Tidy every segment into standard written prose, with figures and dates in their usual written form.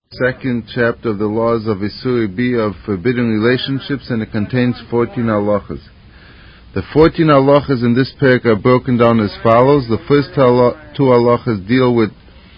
Second chapter of the laws of Isuri B of forbidden relationships, and it contains 14 halachas. The 14 halachas in this parak are broken down as follows. The first two halachas deal with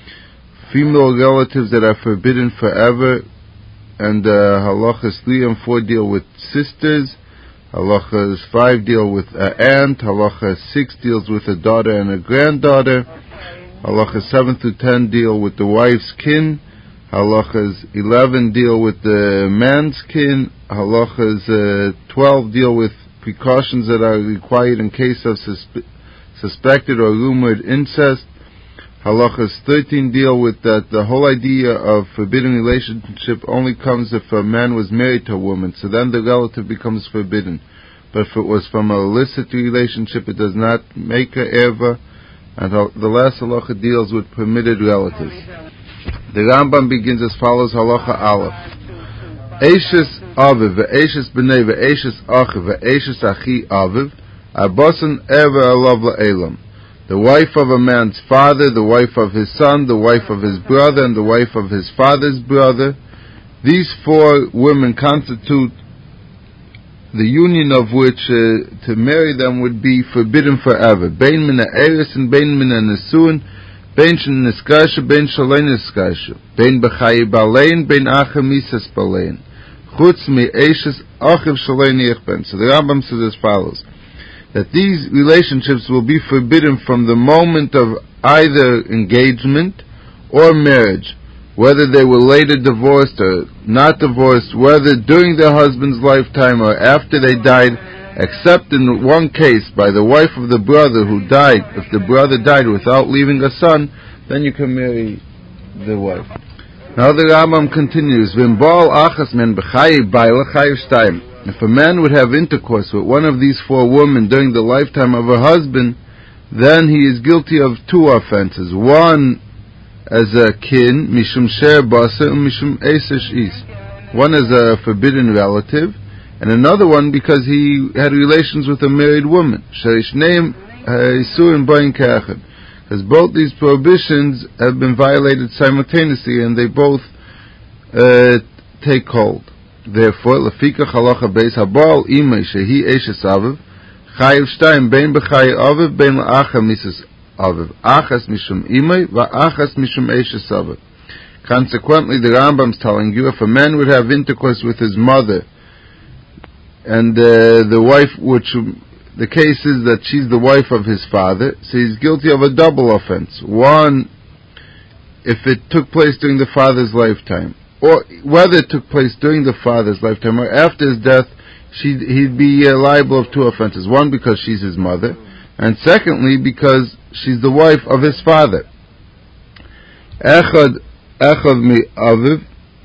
female relatives that are forbidden forever, and halachas 3 and 4 deal with sisters. Halachas 5 deal with an aunt. Halachas 6 deals with a daughter and a granddaughter. Halachas 7 through 10 deal with the wife's kin. Halachas 11 deal with the man's kin. Halachas 12 deal with precautions that are required in case of suspected or rumored incest. Halachas 13 deal with that the whole idea of forbidden relationship only comes if a man was married to a woman, so then the relative becomes forbidden. But if it was from an illicit relationship, it does not make a erva. And the last halacha deals with permitted relatives. The Rambam begins as follows: Halacha Aleph. Eishes Aviv, ve'eshes b'nei, ve'eshes achiv, ve'eshes achi Aviv, arbasan ever alav la'elam. The wife of a man's father, the wife of his son, the wife of his brother, and the wife of his father's brother. These four women constitute the union of which to marry them would be forbidden forever. Bein min ha'eres and bein min ha'nesuin, bein shen niskasha, bein shalein niskasha, bein b'chayi balein, bein acha misas balein, chutz mi eishes achiv shalein yichben. So the Rambam says as follows, that these relationships will be forbidden from the moment of either engagement or marriage, whether they were later divorced or not divorced, whether during their husband's lifetime or after they died, except in one case by the wife of the brother who died. If the brother died without leaving a son, then you can marry the wife. Now the Rambam continues, if a man would have intercourse with one of these four women during the lifetime of her husband, then he is guilty of two offenses. One, as a kin, mishum sher basa, and mishum esesh is. One as a forbidden relative, and another one because he had relations with a married woman. Sharishneim isurim bayin ke'echad. Because both these prohibitions have been violated simultaneously, and they both take hold. Therefore, lefikach halacha beis habal imay shehi eshes aviv chayiv shtayim bein b'chayi aviv bein la'acha misas aviv achas mishum imay va'achas mishum eshes aviv. Consequently, the Rambam is telling you, if a man would have intercourse with his mother, and the wife, which the case is that she's the wife of his father, so he's guilty of a double offense. One, if it took place during the father's lifetime, or whether it took place during the father's lifetime or after his death, he'd be liable of two offenses. One, because she's his mother, and secondly, because she's the wife of his father. Echad mi aviv,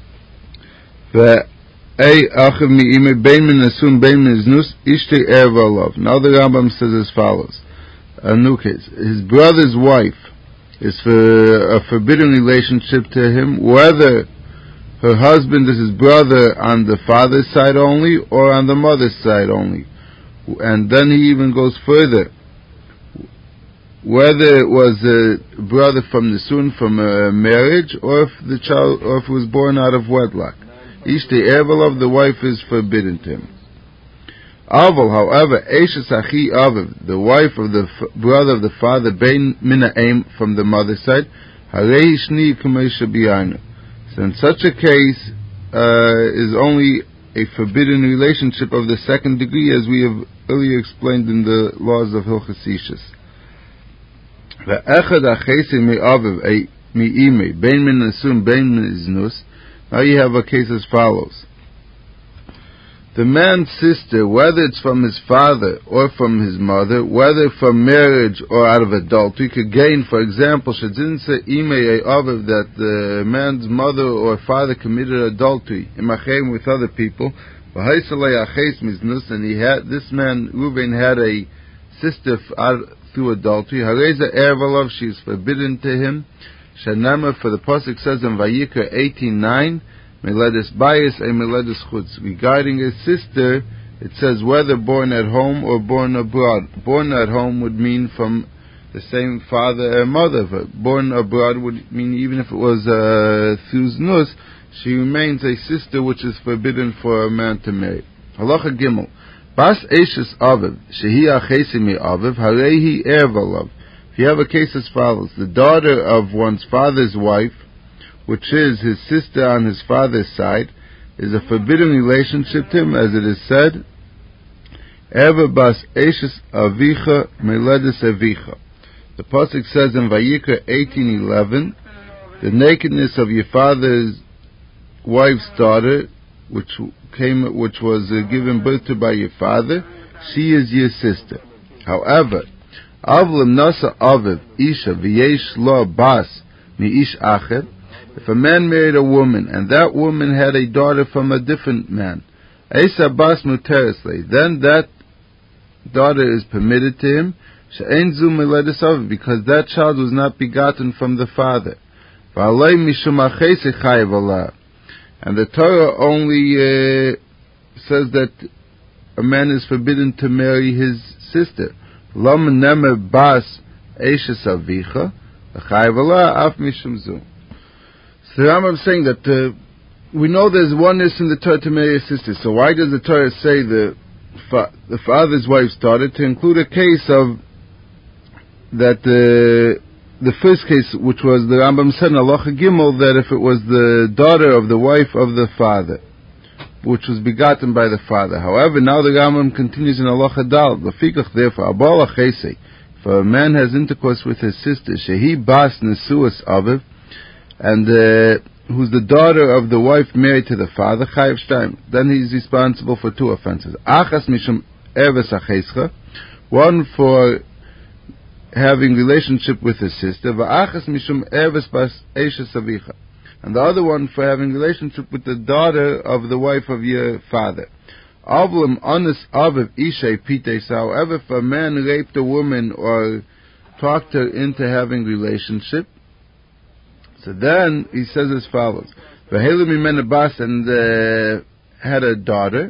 achiv mi ime, bein min nesun, bein min znus, ishtei erva alav. Now the Rambam says as follows, a new case. His brother's wife is for a forbidden relationship to him, whether her husband is his brother on the father's side only or on the mother's side only. And then he even goes further, whether it was a brother from Nisun, from a marriage, or if the child, or if it was born out of wedlock. Ishtei Evelov, the wife is forbidden to him. Aval, however, Eshes Achi Aviv, the wife of the brother of the father, Bein Mina'im, from the mother's side, Harei Shni Kumei Shabiyanu. So in such a case, is only a forbidden relationship of the second degree, as we have earlier explained in the laws of Hilchos Ishus. Now you have a case as follows. The man's sister, whether it's from his father or from his mother, whether from marriage or out of adultery, could gain, for example, that the man's mother or father committed adultery with other people, and this man, Reuben, had a sister through adultery. She is forbidden to him. Shanama, for the pasuk says in Vayikra 18:9, Meledes Bayis a Meledes Chutz. Regarding a sister, it says whether born at home or born abroad. Born at home would mean from the same father or mother. But born abroad would mean even if it was through znus, she remains a sister which is forbidden for a man to marry. Halacha Gimel. Bas Eishes Aviv, Shehi Achesi Mi Aviv, Harehi Ervalav. If you have a case as follows, the daughter of one's father's wife, which is his sister on his father's side, is a forbidden relationship to him, as it is said, Eva Bas Eishes Avicha Meledis Avicha. The pasuk says in Vayikra 18:11, the nakedness of your father's wife's daughter, which was given birth to by your father, she is your sister. However, Avlim Nasa Aviv Isha V'yesh Lo Bas Mi-ish Acher, if a man married a woman and that woman had a daughter from a different man, Esa Bas Muteresle, then that daughter is permitted to him, She'en Zu Meledis Aviv, because that child was not begotten from the father. V'alei Mishum Achesi Chayev Alah. And the Torah only says that a man is forbidden to marry his sister. Lam nemer bas eishes avicha, chayev alah af mishum zu. So the Rambam is saying that we know there's oneness in the Torah to marry a sister. So why does the Torah say the father's wife's daughter to include a case of that the first case, which was the Rambam said in Halacha Gimel, that if it was the daughter of the wife of the father, which was begotten by the father. However, now the Rambam continues in Halacha Dal, L'fikach therefore, Abal Achesei, if a man has intercourse with his sister, Shehi Bas Nesuas Aviv, and who's the daughter of the wife married to the father, Chayev Shtayim, then he's responsible for two offenses. Achas Mishum Erves Achescha, one for having relationship with his sister, va'achas mishum erves bas eishes avicha, and the other one for having relationship with the daughter of the wife of your father. Avlim anis aviv ishay pites. However, if a man raped a woman or talked her into having relationship, so then he says as follows: v'helu mimena bas, and had a daughter,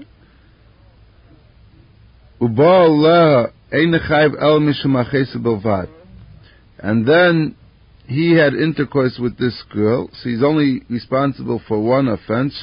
uba leha. And then he had intercourse with this girl, so he's only responsible for one offense,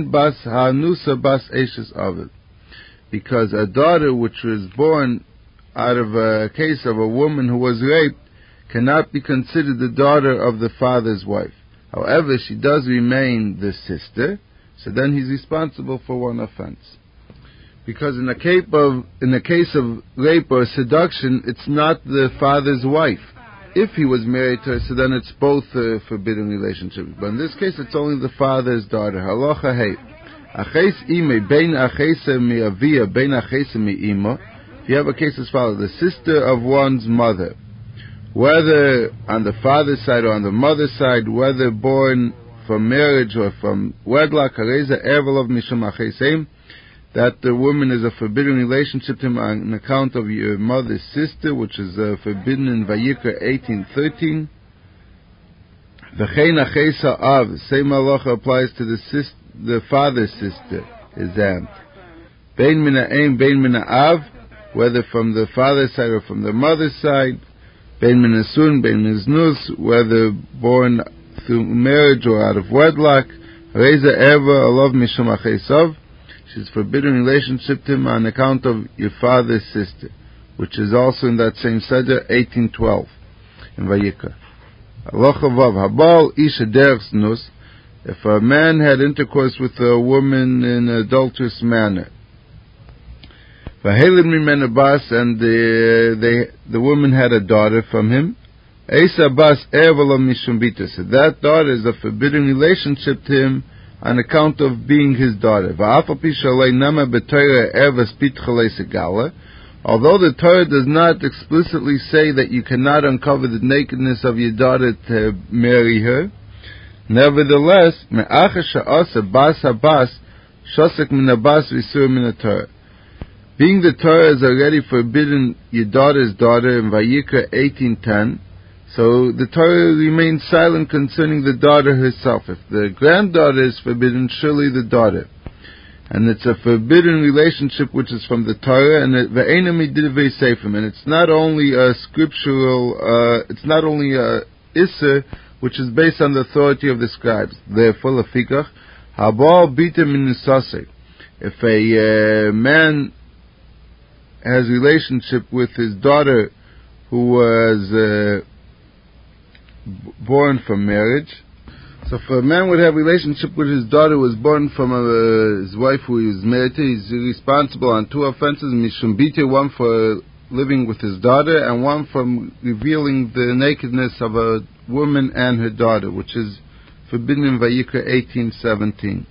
because a daughter which was born out of a case of a woman who was raped cannot be considered the daughter of the father's wife. However, she does remain the sister, so then he's responsible for one offense. Because in the case of rape or seduction, it's not the father's wife. If he was married to her, so then it's both a forbidden relationship. But in this case, it's only the father's daughter. Halacha hey. Aches ime bein achese mi avia bein achese mi imo. If you have a case as follows: the sister of one's mother, whether on the father's side or on the mother's side, whether born from marriage or from wedlock, hareza ervel of mishum acheseim, that the woman is a forbidden relationship to him on account of your mother's sister, which is forbidden in Vayikra 18:13. V'chein achesa av, same halacha applies to the father's sister, his aunt. Bein mina ein, bein mina av, whether from the father's side or from the mother's side. Bein mina sun, bein mina znus, whether born through marriage or out of wedlock. Reza eva alav mishum achesav. She's forbidden relationship to him on account of your father's sister, which is also in that same Seder 18:12 in Vayikra. Halacha Vav, Habal Isha Derech Znus, if a man had intercourse with a woman in an adulterous manner, Vahelim Mimena Bas, and the woman had a daughter from him, Esa Bas Ervalam Mishum Bita, so that daughter is a forbidden relationship to him on account of being his daughter. Although the Torah does not explicitly say that you cannot uncover the nakedness of your daughter to marry her, nevertheless, being the Torah has already forbidden your daughter's daughter in Vayikra 18:10, so the Torah remains silent concerning the daughter herself. If the granddaughter is forbidden, surely the daughter. and it's a forbidden relationship which is from the Torah, and it's not only a scriptural, it's not only a Isser, which is based on the authority of the scribes. Therefore, lefikach, habal bita min nisaseh. If a man has relationship with his daughter who was born from marriage, so if a man would have relationship with his daughter who was born from his wife who he was married to, he's responsible on two offenses, mishum bita, one for living with his daughter, and one from revealing the nakedness of a woman and her daughter, which is forbidden in Vayikra 18:17.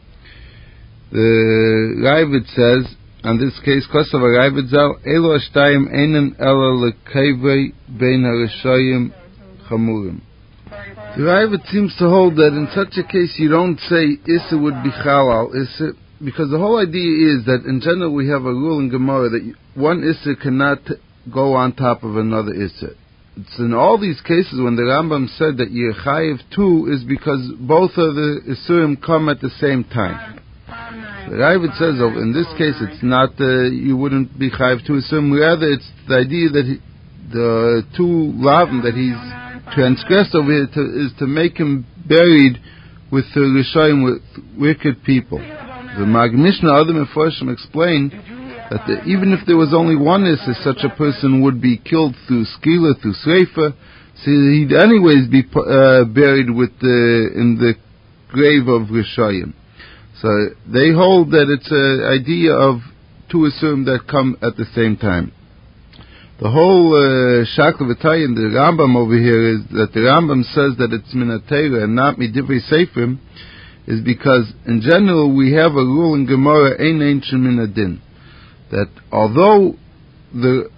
The Ravid says, on this case, Kosav Ravid Zal, Elo Ashtayim Einen Ela Lekevei Bein HaRishayim Chamurim. The Ravid seems to hold that in such a case you don't say Issa would be Chalal Issa, because the whole idea is that in general we have a rule in Gemara that one Issa cannot go on top of another Issa. It's in all these cases when the Rambam said that you're Chayiv too is because both of the Isurim come at the same time. The Ravid says in this case it's not, you wouldn't be Chayiv too Isurim, rather it's the idea that the two Lavim that he's transgressed over here is to make him buried with the Rishayim, with wicked people. The Mishnah, other Mefarshim explain that even if there was only one Issa, such a person would be killed through Skila, through Sreifa, so he'd anyways be buried in the grave of Rishayim. So they hold that it's an idea of two Isurim that come at the same time. The whole Shakla V'Taya in the Rambam over here is that the Rambam says that it's Minatera and not Midivrei Seifrim, is because in general we have a rule in Gemara, Ein Einshim Min Adin, that although the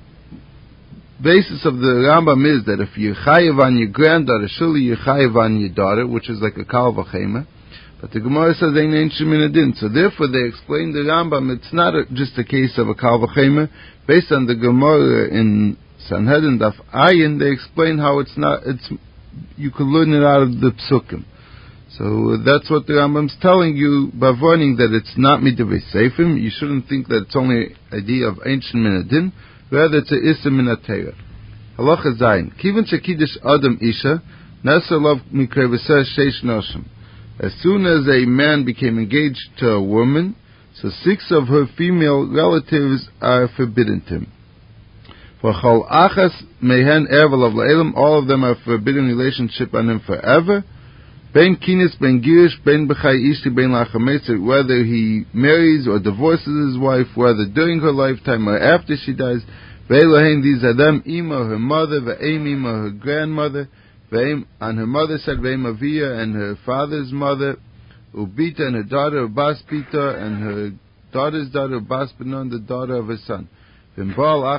basis of the Rambam is that if you're Chayiv on your granddaughter, surely you're Chayiv on your daughter, which is like a Kal V'Chema, but the Gemara says Ein Einshim Min Adin. So therefore they explain the Rambam, it's not just a case of a Kal V'Chema. Based on the Gemara in Sanhedrin Daf Ayin, they explain how it's not. You could learn it out of the Psukim. So that's what the Rambam's telling you by warning that it's not Midivrei Seifrim. You shouldn't think that it's only idea of ancient Minadin. Rather, it's a Issa Minatera. Halacha Zayin. Kivan Shekidish Adam Isha Nasalav Mikrevesa Sheish Noshim. As soon as a man became engaged to a woman, so 6 of her female relatives are forbidden to him. For Chol Achas Mehen Ervel of La'elam, all of them are forbidden relationship on him forever. Ben Kinis, Ben Girish, Ben B'chai Ishti, Ben Lachametzer, whether he marries or divorces his wife, whether during her lifetime or after she dies. Ve'elohein, these are them, Ima, her mother, Ve'em Ima, her grandmother, Ve'em, on her mother's side, Ve'em Avia, and her father's mother, Ubita and her daughter Bas Pita, and her daughter's daughter Bas Benon, the daughter of her son. And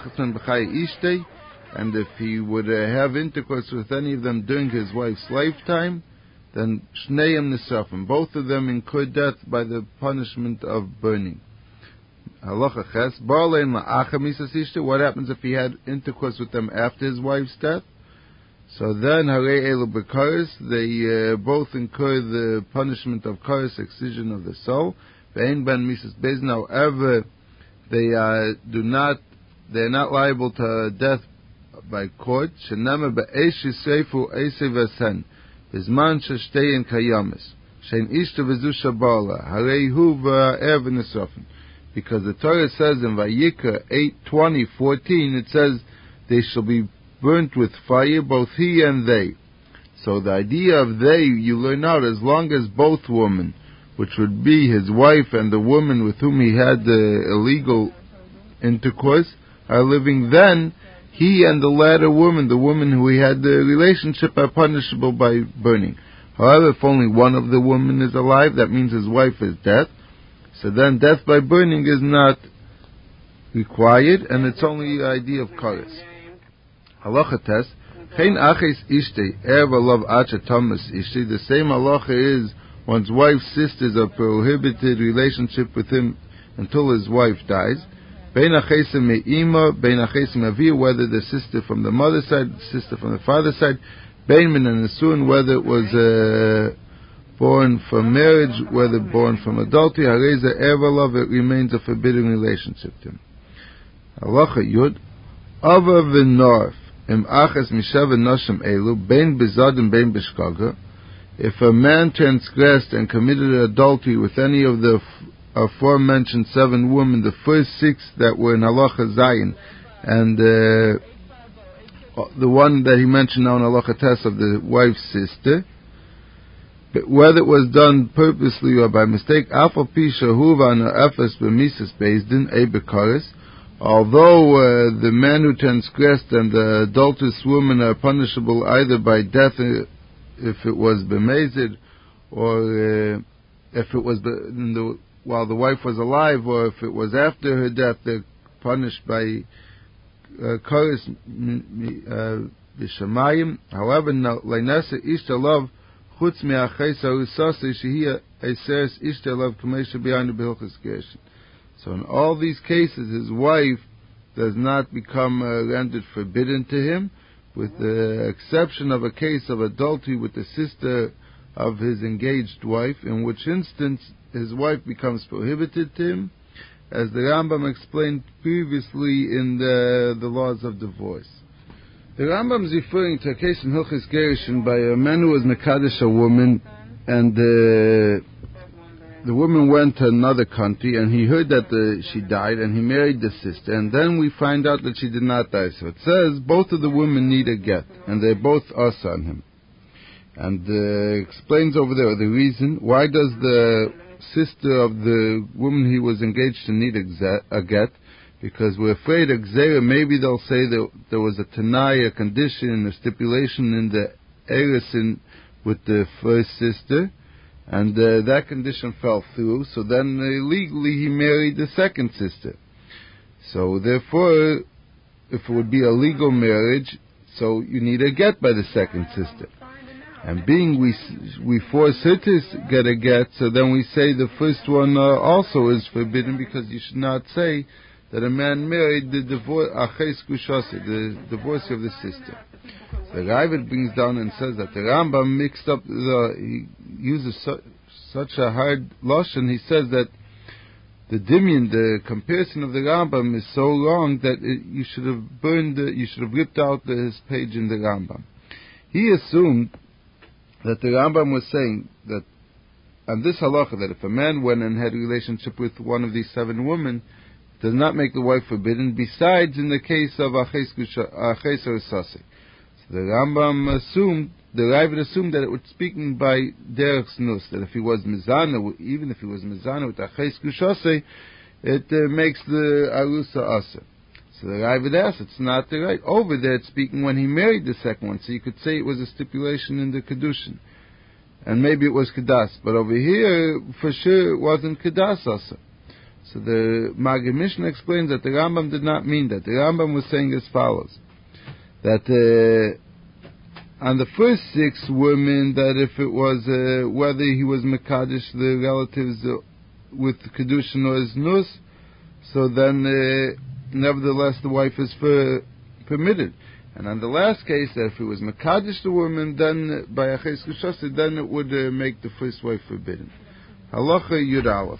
if he would have intercourse with any of them during his wife's lifetime, then Shneim Nisafim, both of them incur death by the punishment of burning. Halacha Ches, what happens if he had intercourse with them after his wife's death? So then, Harei Elu B'Karis, they both incur the punishment of Karis, excision of the soul. Ve'en Ben Misas Bezin, however, they are not liable to death by court. Shenama Be'esh Yisreifu Eisei V'Asen, Bizman Sheshtein Kayamis, Shein Ishta V'Zu Shabala, Harei Hu V'Ev V'Nisrofen. Because the Torah says in Vayikra 8:20-14, it says, they shall be burnt with fire, both he and they. So the idea of they, you learn out, as long as both women, which would be his wife and the woman with whom he had the illegal intercourse, are living, then he and the latter woman, the woman who he had the relationship, are punishable by burning. However, if only one of the women is alive, that means his wife is dead. So then death by burning is not required, and it's only the idea of kares. Halacha test. Chein aches ishte erva love acha thomas ishte. The same halacha is one's wife's sisters are prohibited relationship with him until his wife dies. Bein achesim me'ima, bein achesim avia, whether the sister from the mother's side, sister from the father's side. Bein min and nesuin, whether it was born from marriage, whether born from adultery, hareza ever it remains a forbidden relationship to him. Halacha Yud, Ava v'norf im achas mishav noshim elu bein bezad and bein b'shkaga. If a man transgressed and committed adultery with any of the aforementioned 7 women, the first 6 that were in Halacha Zayin, and the one that he mentioned now in Halacha Tes of the wife's sister, but whether it was done purposely or by mistake, Afal Pisha Huvan or Efes B'Mises Bezdin Ebekaris, although the man who transgressed and the adulterous woman are punishable either by death if it was b'mezid, or if it was while the wife was alive, or if it was after her death, they're punished by kares b'shamayim. However, leinasa ishta love chutz me'achesa usase shehia eseres ishta love k'meisha b'yanu b'hilchas gerushin. So in all these cases, his wife does not become rendered forbidden to him, with the exception of a case of adultery with the sister of his engaged wife, in which instance his wife becomes prohibited to him, as the Rambam explained previously in the laws of divorce. The Rambam is referring to a case in Hilchas Gerushin by a man who was Mekadesh a woman, and the woman went to another country, and he heard that she died, and he married the sister, and then we find out that she did not die. So it says both of the women need a get, and they're both us on him. And explains over there the reason. Why does the sister of the woman he was engaged to need a get? Because we're afraid Xera, maybe they'll say that there was a Tanai, a condition, a stipulation in the Erisin with the first sister, and that condition fell through, so then legally he married the second sister. So therefore, if it would be a legal marriage, so you need a get by the second sister. And being we force her to get a get, so then we say the first one also is forbidden, because you should not say that a man married the divorcee of the sister. The Ravid brings down and says that the Rambam mixed up he uses such a hard lashon. He says that the dimyan, the comparison of the Rambam, is so wrong that you should have ripped out his page in the Rambam. He assumed that the Rambam was saying that on this halacha, that if a man went and had a relationship with one of these 7 women, does not make the wife forbidden, besides in the case of aches or sase. The Rambam assumed, the Ravid assumed that it was speaking by derech snus, that if he was mizana, even if he was mizana with aches kushase, it makes the arusa asa. So the Ravid asks, it's not the right. Over there it's speaking when he married the second one, so you could say it was a stipulation in the kedushin, and maybe it was kedas, but over here for sure it wasn't kedas asa. So the Maggid Mishnah explains that the Rambam did not mean that. The Rambam was saying as follows, that on the first 6 women, that if it was whether he was Mekadesh the relatives with Kedushin or his Nus, so then nevertheless the wife is permitted. And on the last case, that if it was Mekadesh the woman, then by Aches Kushase, then it would make the first wife forbidden. Halacha Yud Aleph.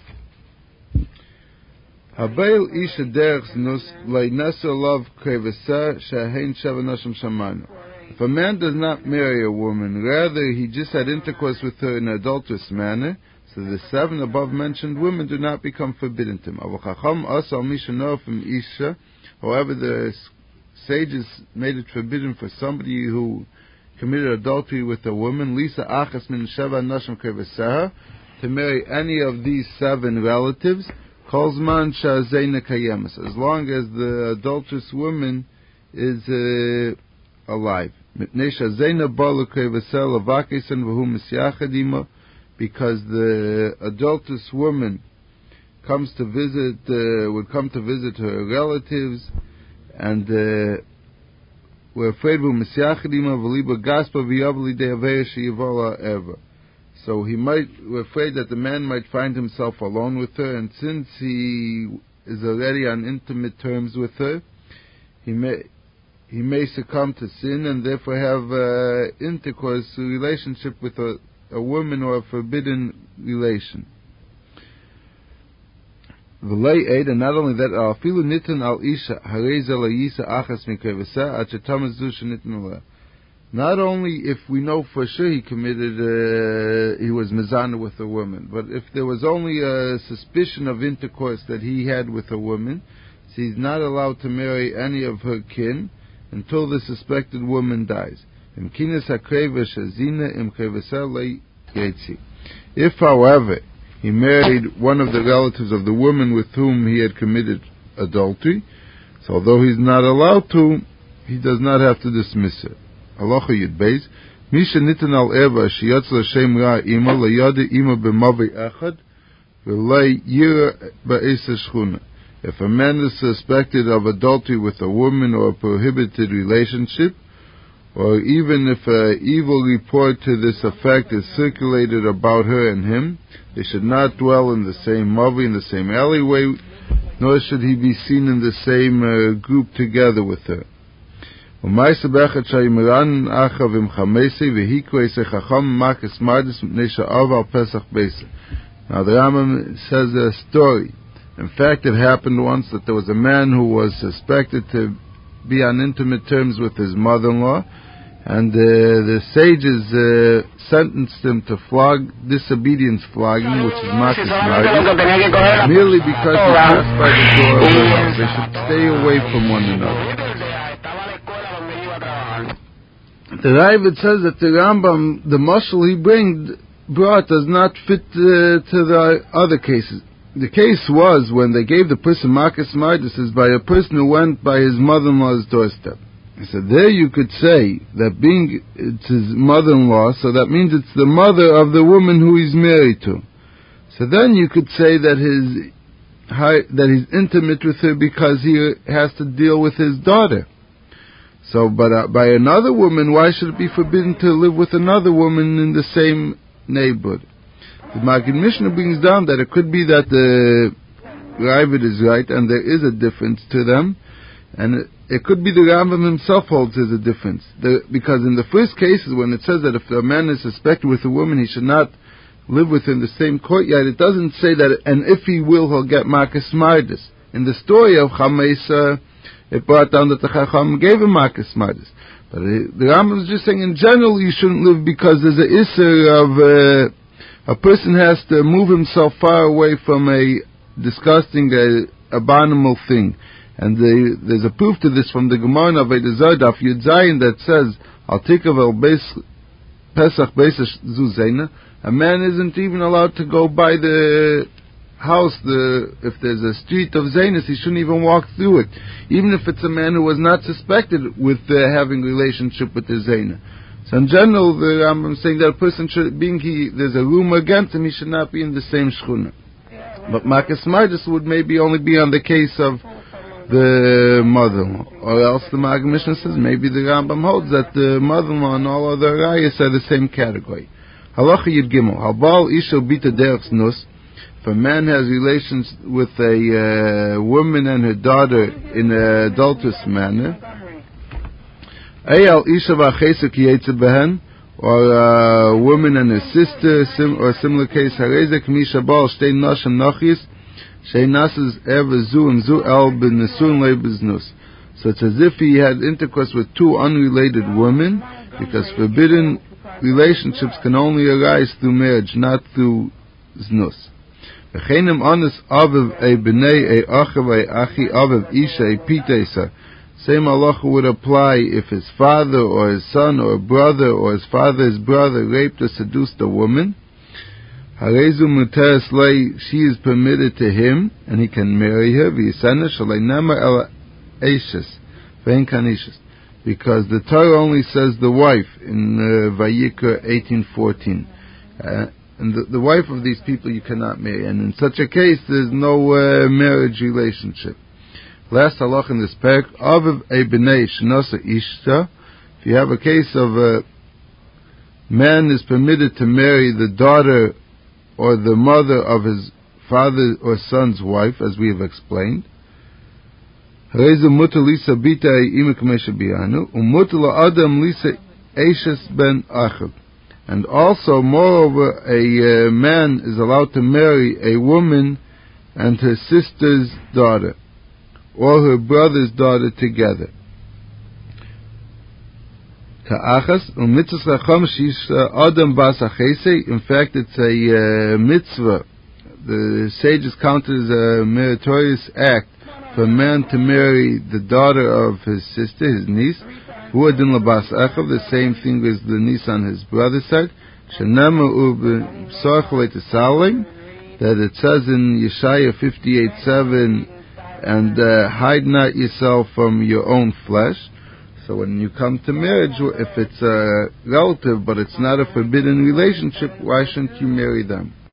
Habeil isha derech nus leinesa love krevesa shehein sheva noshim shamanu. If a man does not marry a woman, rather he just had intercourse with her in an adulterous manner, so the 7 above mentioned women do not become forbidden to him. However, the sages made it forbidden for somebody who committed adultery with a woman, Lisa achas min sheva noshim krevesa, to marry any of these 7 relatives, Kolzman Shazena Kayemas, as long as the adulterous woman is alive. Because the adulterous woman comes to visit, would come to visit her relatives, and we're afraid so we're afraid that the man might find himself alone with her, and since he is already on intimate terms with her, he may succumb to sin and therefore have intercourse, relationship with a woman or a forbidden relation. And not only that, not only if we know for sure he committed, he was mezana with a woman, but if there was only a suspicion of intercourse that he had with a woman, so he's not allowed to marry any of her kin until the suspected woman dies. If, however, he married one of the relatives of the woman with whom he had committed adultery, so although he's not allowed to, he does not have to dismiss it. Halacha Yud Beis, Misha nitan al eva sheyatz l'shem ra ima leyade ima b'mavei echad v'lei yira ba'esa shchuna. If a man is suspected of adultery with a woman or a prohibited relationship, or even if an evil report to this effect is circulated about her and him, they should not dwell in the same mavi, in the same alleyway, nor should he be seen in the same group together with her. Now the Rambam says a story. In fact, it happened once that there was a man who was suspected to be on intimate terms with his mother-in-law, and the sages sentenced him to disobedience flogging, which is makis margis, merely because he passed by the door of the house. They should stay away from one another. The Ravid says that the Rambam, the mashal he brought does not fit to the other cases. The case was when they gave the person makis margis is by a person who went by his mother-in-law's doorstep. He said, there you could say that being it's his mother-in-law, so that means it's the mother of the woman who he's married to. So then you could say that he's intimate with her because he has to deal with his daughter. So, but by another woman, why should it be forbidden to live with another woman in the same neighborhood? The Maggid Mishnah brings down that it could be that the Ravid is right and there is a difference to them, and it could be the Rambam himself holds there's a difference. Because in the first cases, when it says that if a man is suspected with a woman, he should not live within the same courtyard, it doesn't say that, and if he will, he'll get makis margis. In the story of Chamesa, it brought down that the Chacham gave him makis margis. But the Rambam is just saying, in general, you shouldn't live because there's an isser of a person has to move himself far away from a disgusting, abominable thing. And there's a proof to this from the Gemara of Avodah Zarah Daf Yud Zayin that says, Al tikav el Pesach Beis Zuzena. A man isn't even allowed to go by the house, if there's a street of Zainus, he shouldn't even walk through it. Even if it's a man who was not suspected with having relationship with the Zaina. So in general, the Rambam saying that a person should, there's a rumor against him, he should not be in the same shchuna. But makis margis would maybe only be on the case of the mother-in-law. Or else the Maggid Mishnah says maybe the Rambam holds that the mother-in-law and all other rayas are the same category. Halacha Yud Gimel. Habal isha bita derech znus. If a man has relations with a woman and her daughter in an adulterous manner, Eyal isha v'achesa ki yetze behen, or a woman and her sister, or a similar case, harezek misha bal shtei nashim nachis, shei nasas ever zu and zu el ben nesun leibeznus. So it's as if he had intercourse with two unrelated women, because forbidden relationships can only arise through marriage, not through znus. V'cheinem anis aviv e b'nei e achav e achi aviv isha e pitesa. Same halacha would apply if his father or his son or brother or his father's brother raped or seduced a woman. Harezu muteres lei, she is permitted to him and he can marry her. V'yisana shalei nema el eishes ve'en kanishas, because the Torah only says the wife in Vayikra 18:14. And the wife of these people you cannot marry, and in such a case there's no marriage relationship. Last halach in this parak, Aviv e b'nei shnosa ishta. If you have a case of a man is permitted to marry the daughter or the mother of his father or son's wife, as we have explained, Harezu mutar lisa bita imek mesha bianu, umutar la'adam lisa eishes ben achav. And also, moreover, a man is allowed to marry a woman and her sister's daughter, or her brother's daughter together. In fact, it's a mitzvah. The sages count it as a meritorious act for a man to marry the daughter of his sister, his niece, the same thing as the niece on his brother's side, that it says in Yeshaya 58:7, and hide not yourself from your own flesh. So when you come to marriage, if it's a relative but it's not a forbidden relationship, why shouldn't you marry them?